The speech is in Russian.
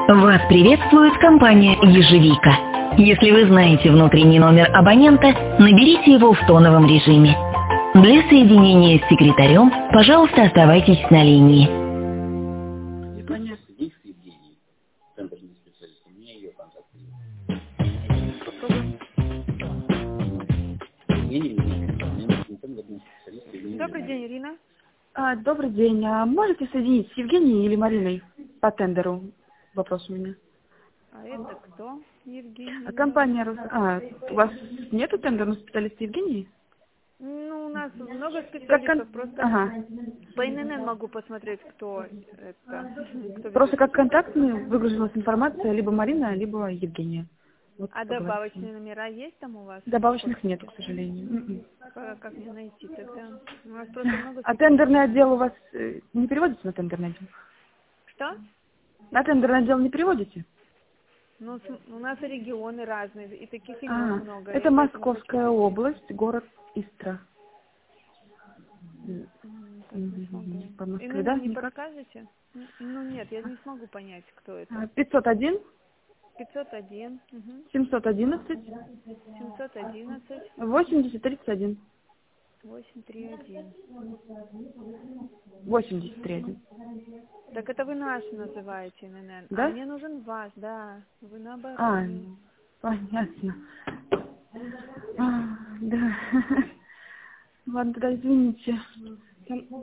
Вас приветствует компания «Ежевика». Если вы знаете внутренний номер абонента, наберите его в тоновом режиме. Для соединения с секретарем, пожалуйста, оставайтесь на линии. Добрый день, Ирина. Добрый день. Можете соединить с Евгенией или Мариной по тендеру? Вопрос у меня. А это кто? Евгений? Компания у вас нету тендерного специалиста Евгении? Ну, у нас много специалистов, просто Ага. по ИНН могу посмотреть, кто это. Кто Просто ведет. как контактный выгрузилась информация либо Марина, либо Евгения. Вот А добавочные номера есть там у вас? добавочных нету, к сожалению. Как мне найти тогда? У нас просто много А специалистов. тендерный отдел у вас не переводится на тендерный отдел? Что? На тендерный отдел не переводите? Ну, у нас регионы разные, и таких имен много. Это я поэтому Московская хочу... область, город Истра. Так, не смогу. По Москве, да? ИНН не Никак? подскажете? Ну, нет, я не смогу понять, кто это. 501 501, 711 711, 8031. 831. 8031. Так это вы наш называете, ННН. А Да? мне нужен ваш, да. Вы наоборот. Понятно. Да. Ладно, тогда извините.